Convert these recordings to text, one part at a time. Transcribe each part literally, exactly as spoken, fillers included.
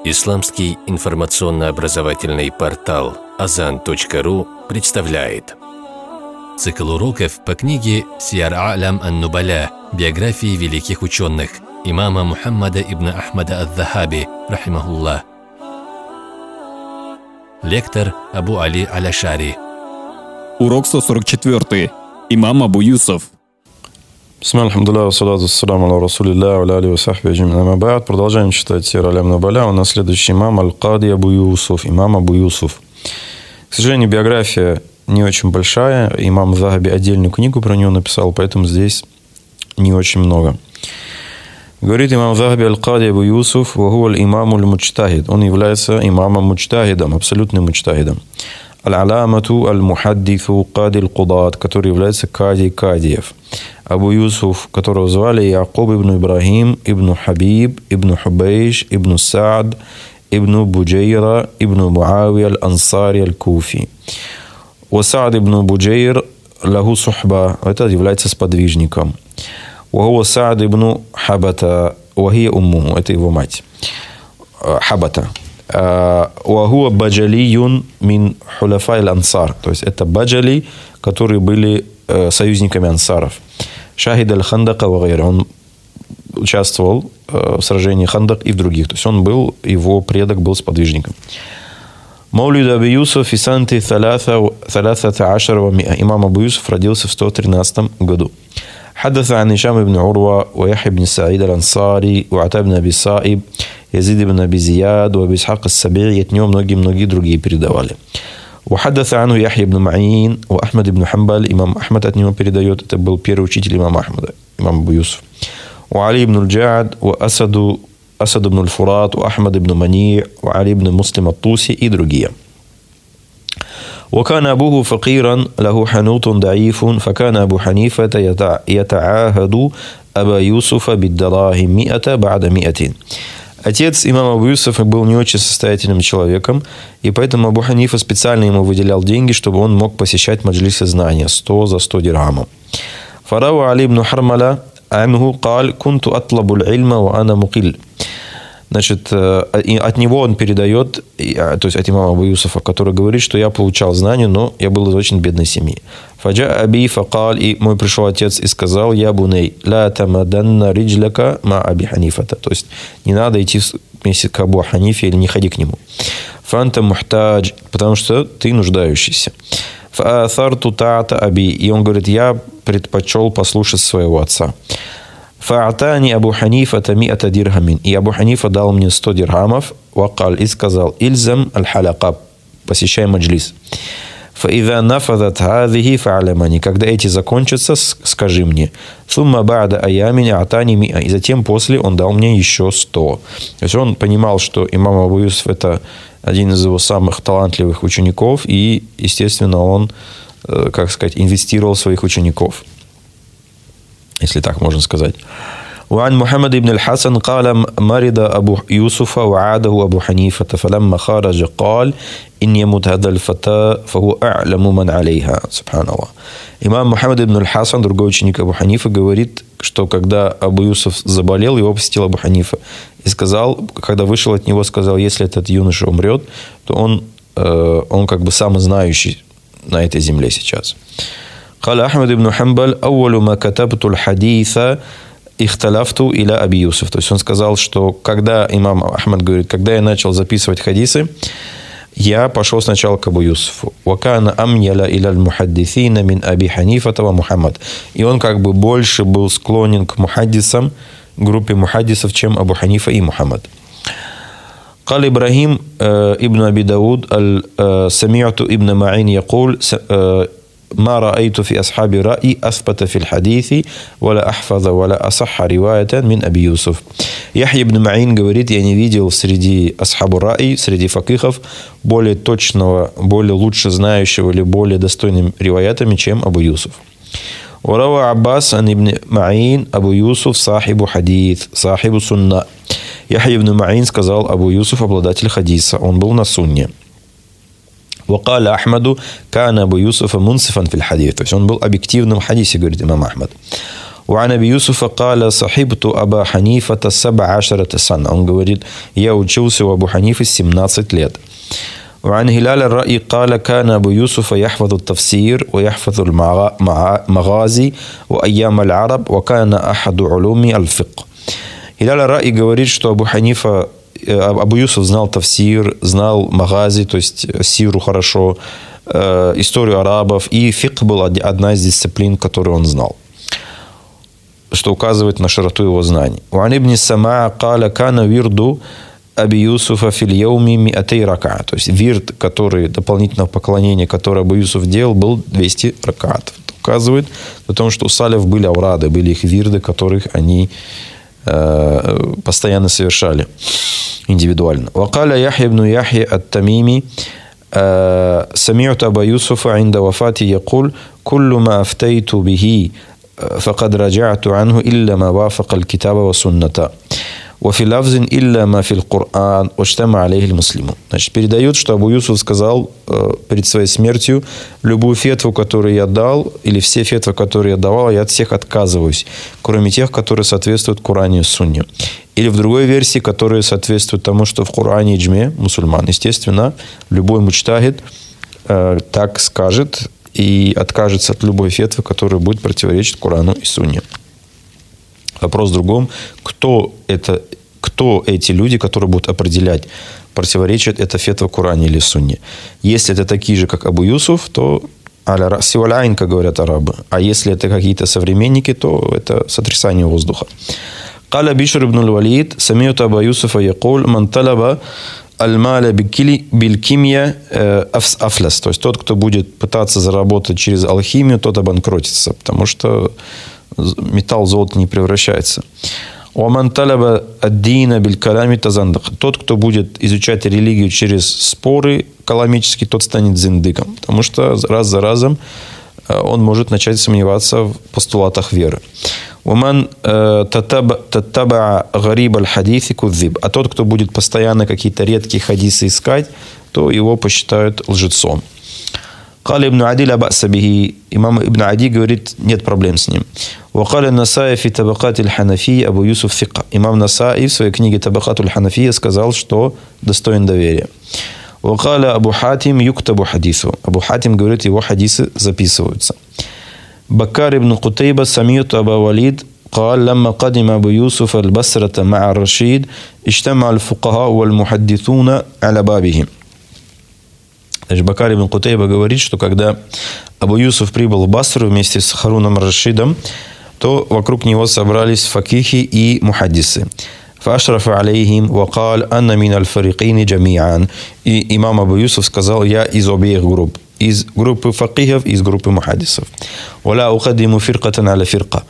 Исламский информационно-образовательный портал азан точка ру представляет цикл уроков по книге «Сияр А'лям ан-Нубаля. Биографии великих ученых» имама Мухаммада ибн Ахмада ад-Дахаби, рахимахуллах. Лектор Абу Али Аль-Ашари. Урок сто сорок четыре. Имам Абу Юсуф. Бисмилlah, алхамдулилlah, вассалату вассаламу аля расулилля, ва аля алихи ва сахбихи аджмаин, амма ба'д. Продолжаем читать Сияр А'лям ан-Нубаля. У нас следующий имам Аль-Кади Абу Юсуф, имам Абу Юсуф. К сожалению, биография не очень большая. Имам Захаби отдельную книгу про него написал, поэтому здесь не очень много. Говорит имам Захаби: Аль-Кади Абу Юсуф, ва хуа аль-имаму аль-муджтахид. Он является имамом муджтахидом, абсолютным муджтахидом. Аль-Алямату аль-Мухаддиту Кади аль-Кудат, который является кади кадиев. Абу Юсуф, которого звали Якуб ибн Ибрахим, ибн Хабиб, ибн Хубейш, ибн Саад, ибн Буджейра, ибн Муавия аль-Ансари аль-Куфи. Ва Саад ибн Буджейр лаху сухба, это является сподвижником. Ва хуа Саад ибн Хабата, ва хия уммуху, это его мать. Хабата. Ва хуа баджалиюн мин хуляфа аль-Ансар, то есть это баджали, которые были союзниками ансаров. Шахид аль-Хандака ва гайра. Он участвовал в сражении Хандак и в других. То есть он был, его предок был сподвижником. Маулид Абу Юсуф фи санати салясата ашара ва миа. Имам Абу Юсуф родился в сто тринадцатом году. حدث عن هشام بن عروة ويحيى بن سعيد الأنصاري وعطاء بن أبي صائب يزيد بن أبي زياد وأبي إسحاق السبيعي. От него многие-многие другие передавали. وحدث عنه يحيى بن معين وأحمد بن حنبل. Имам Ахмад от него передает. Это был первый учитель имама Ахмада, имам Абу Юсуф. وعلي بن الجعد وأسد أسد بن الفرات وأحمد بن منيع وعلي بن مسلم الطوسي и другие. وكان أبوه فقيرا له حنوط ضعيف فكان أبو حنيفة يتعاهد أبا يوسف بالدراهم مئة بعد مئة. Отец имама Абу Юсуфа был не очень состоятельным человеком, и поэтому Абу Ханифа специально ему выделял деньги, чтобы он мог посещать маджлисы знания, сто за сто дирхамов. Фарау Али ибн Хармаля анху قال كنت أطلب العلم وأنا مقل. Значит, от него он передает, то есть от имама Абу Юсуфа, который говорит, что я получал знания, но я был из очень бедной семьи. Фаджа аби факал, и мой пришел отец и сказал: я буней, ла тамаданна риджляка ма аби Ханифата. То есть не надо идти вместе к Абу Ханифе или не ходи к нему. Фанта мухтадж, потому что ты нуждающийся. Фаатарту таата аби, и он говорит: я предпочел послушать своего отца. Фаатани Абу Ханифа тамиата дирхамин. И Абу Ханифа дал мне сто дирхамов. Вакал, и сказал: Ильзам аль-халяка, посещай маджлис. Фаида нафадат хадихи фа'алямани. Когда эти закончатся, скажи мне. Сумма ба'да аямин атани миа. И затем после он дал мне еще сто. То есть он понимал, что имам Абу Юсуф это один из его самых талантливых учеников, и, естественно, он, как сказать, инвестировал в своих учеников, если так можно сказать. وعن محمد بن الحسن قال مرض أبو يوسف وعاده أبو حنيفة فلما خرج قال إن يموت هذا الفتى فهو أعلم من عليها. سبحان الله. Имам Мухаммад ибн аль-Хасан, другой ученик Абу Ханифа, говорит, что когда Абу Юсуф заболел, его посетил Абу Ханифа и сказал, когда вышел от него, сказал: если этот юноша умрет, то он, э, он как бы самый знающий на этой земле сейчас. قال أحمد بن حنبل أول ما كتبت الحديث اختلفت إلى أبي يوسف. То есть он сказал, что когда имам Ахмад говорит, когда я начал записывать хадисы, я пошел сначала к Абу Юсуфу. وكان أميل إلى المحدثين من أبي حنيفة ومحمد. И он как бы больше был склонен к мухаддисам, группе мухаддисов, чем Абу Ханифа и Мухаммад. قال إبراهيم ابن أبي داود سمعت ابن معين يقول: ما رأيت في أصحاب رأي أثبت في الحديث ولا أحفظ ولا أصح رواية من أبي يوسف. Яхья ибн Маин говорит: я не видел среди асхабу ра'i, среди факихов, более точного, более лучше знающего или более достойным риваятами, чем Абу Юсуф. وروى عباس عن ابن معين أبو يوسف صاحب حديث صاحب سنة. Яхья ибн Маин сказал: Абу Юсуф обладатель хадиса, он был на сунне. وقال أحمد كان أبو يوسف منصفا في الحديث. То есть он был объективным в хадисе, говорит имам Ахмад. وعن أبي يوسف قال صحبت أبا حنيفة سبع عشرة سنة. Он говорит, я учился у Абу Ханифы семнадцать лет. وعن هلال الرأي قال كان أبو يوسف يحفظ التفسير ويحفظ المغازي وأيام العرب وكان أحد علوم الفقه. Хиляль ар-Ра'и говорит, что Абу Ханифа, Абу Юсуф знал тафсир, знал магази, то есть сиру хорошо, э, историю арабов, и фикх был одна из дисциплин, которую он знал, что указывает на широту его знаний. وعن ابن السماع قال كان وирду Аби Юсуфа фил яуми миатей рака. То есть вирд, который, дополнительное поклонение, которое Абу Юсуф делал, был двести ракаатов. Это указывает на том, что у салев были аурады, были их вирды, которых они э, постоянно совершали индивидуально. وقال يحيى بن يحيى التميمي سمعت أبا يوسف عند وفاته يقول كل ما أفتيت به فقد رجعت عنه إلا ما وافق الكتاب والسنة. وفي لفظ إلا ما في القرآن واجتمع عليه المسلمون. Значит, передает, что Абу Юсуф сказал э, перед своей смертью: любую фетву, которую я дал, или все фетвы, которые я давал, я от всех отказываюсь, кроме тех, которые соответствуют Коране и Сунне. Или в другой версии, которые соответствуют тому, что в Коране и Иджме мусульман. Естественно, любой муджтахид э, так скажет и откажется от любой фетвы, которая будет противоречить Корану и Сунне. Вопрос в другом, кто, это, кто эти люди, которые будут определять, противоречит это фетва Коране или Сунне. Если это такие же, как Абу Юсуф, то аля сиваляйн, как говорят арабы. А если это какие-то современники, то это сотрясание воздуха. Каля Бишр ибн аль-Валид, самиют Абу Юсуфа якуль, ман талаба аль-маля биль-кимья афляс. То есть тот, кто будет пытаться заработать через алхимию, тот обанкротится, потому что металл в золото не превращается. Тот, кто будет изучать религию через споры каламические, тот станет зиндыком, потому что раз за разом он может начать сомневаться в постулатах веры. А тот, кто будет постоянно какие-то редкие хадисы искать, то его посчитают лжецом. قال ابن عدي لا بأس به. Имам Ибн Ади говорит, нет проблем с ним. وقال النسائي في طبقات الحنفية أبو يوسف ثقة. Имам Насаи в своей книге طبقات الحنفية сказал, что достоин доверия. وقال أبو حاتم يكتب حديثه. Абу Хатим говорит, его хадисы записываются. بكار ابن قتيبة سمعت أبا وليد قال لما قدم أبو يوسف البصرة مع الرشيد اجتمع الفقهاء والمحدثون على بابهم. Значит, Бакар ибн Кутейба говорит, что когда Абу Юсуф прибыл в Басру вместе с Харуном Рашидом, то вокруг него собрались факихи и мухаддисы. Фашрафа алейхим вакал анна мин аль-фарикини джамиан. И имам Абу Юсуф сказал, я из обеих групп. Из группы факихов и из группы мухаддисов. Валя ухаддиму фиркатан аля фирка.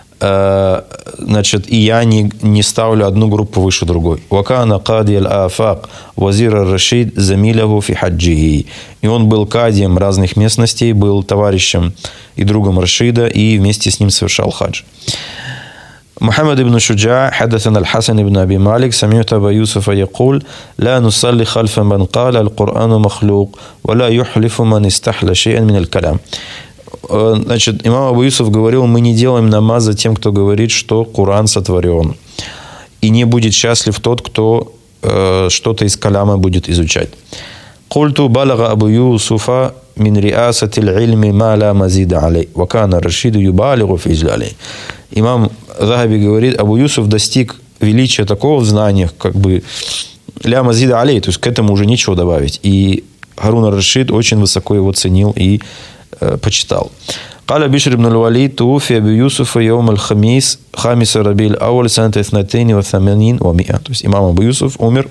Значит, и я не, не ставлю одну группу выше другой. Вакана кади аль-афак вазир ар-Рашид замилаху фи хаджихи. И он был кадием разных местностей, был товарищем и другом Рашида, и вместе с ним совершал хадж. Мухаммад ибн Шуджа حدثنا الحسن ибn Аби Малик سمعت أبا يوسف يقول لا نصلي خلف من قال القرآن مخلوق ولا يحلف من استحل شيئا من الكلام. Значит, имам Абу Юсуф говорил, мы не делаем намаз за тем, кто говорит, что Коран сотворен. И не будет счастлив тот, кто э, что-то из каляма будет изучать. Культу балага Абу Юсуфа мин риасатил ильми ма ла мазида алей. Вакана Рашиду юбалигу фи излялей. Имам Захаби говорит, Абу Юсуф достиг величия такого в знаниях, как бы ля мазида алей, то есть к этому уже нечего добавить. И Харун ар-Рашид очень высоко его ценил и почитал. قال بشر بن الوليد توفي أبو يوسف يوم الخميس خامس ربيع الأول سنة اثنتين وثمانين ومئة. То есть имам Абу Юсуф умер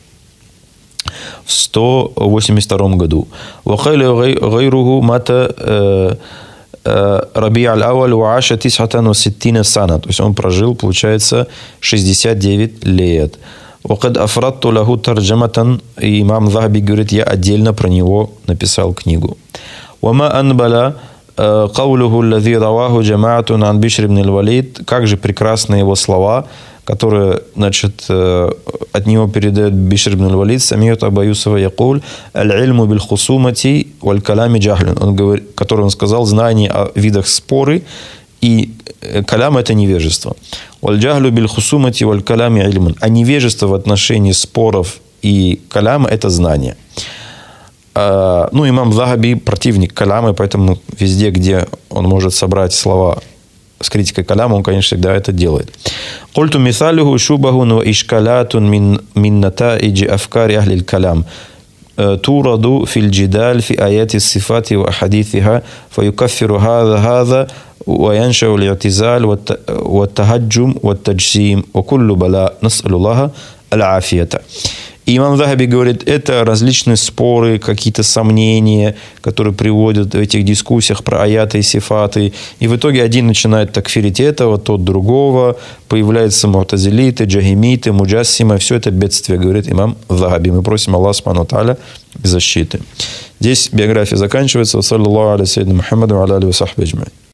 в сто восемьдесят втором году. وقال غيره مات ربيع الأول وعاش تسعة وستين سنة. То есть он прожил, получается, шестьдесят девять лет. وقد أفردت له ترجمة. И имам Захаби говорит, я отдельно про него написал книгу. وما أنبل قوله الذي رواه جماعة عن بشر بن الوليد. Как же прекрасны его слова, которые, значит, от него передает Бишр ибн аль-Валид. Самиют Абу Юсуфа якуль аль-ильму биль-хусумати валь-калями джахлюн. Он говорит, который он сказал, знание о видах споры и калям – это невежество. «Валь-джахлю биль-хусумати валь-калями ильмун». А невежество в отношении споров и каляма – это знание. Ну, имам Захаби противник каляма, поэтому везде, где он может собрать слова с критикой каляма, он, конечно, всегда это делает. «Культу мисалюху шубахун ва ишкалятун мин натаиджи афкари ахлиль калям. توردوا في الجدال في آيات الصفات وأحاديثها فيكفر هذا هذا وينشأ الاعتزال والتهجم والتجسيم وكل بلاء نسأل الله العافية». Имам Захаби говорит, это различные споры, какие-то сомнения, которые приводят в этих дискуссиях про аяты и сифаты. И в итоге один начинает такфирить этого, тот другого. Появляются му'тазилиты, джахимиты, муджассимы. Все это бедствие, говорит имам Захаби. Мы просим Аллаха субхану ва тааля защиты. Здесь биография заканчивается. Саллаллаху аля сайидина Мухаммаду ва аля алихи ва сахбихи аджмаин.